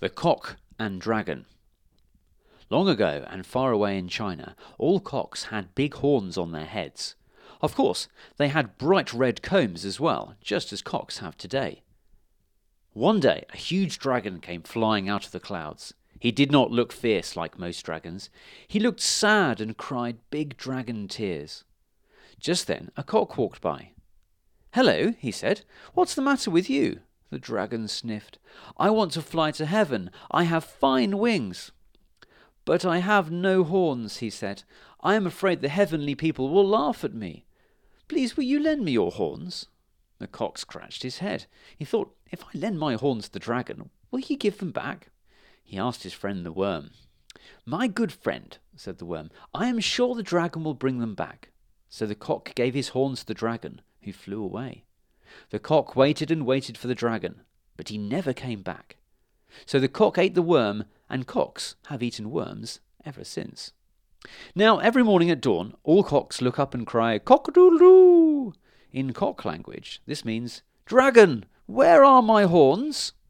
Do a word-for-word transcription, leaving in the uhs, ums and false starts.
The Cock and Dragon. Long ago and far away in China, all cocks had big horns on their heads. Of course, they had bright red combs as well, just as cocks have today. One day, a huge dragon came flying out of the clouds. He did not look fierce like most dragons. He looked sad and cried big dragon tears. Just then, a cock walked by. "Hello," he said. "What's the matter with you?" The dragon sniffed. "I want to fly to heaven. I have fine wings." "But I have no horns," he said. "I am afraid the heavenly people will laugh at me. Please, will you lend me your horns?" The cock scratched his head. He thought, if I lend my horns to the dragon, will he give them back? He asked his friend the worm. "My good friend," said the worm, "I am sure the dragon will bring them back." So the cock gave his horns to the dragon, who flew away. The cock waited and waited for the dragon, but he never came back. So the cock ate the worm, and cocks have eaten worms ever since. Now, every morning at dawn, all cocks look up and cry, "Cock-a-doodle-doo!" In cock language, this means, "Dragon, where are my horns?"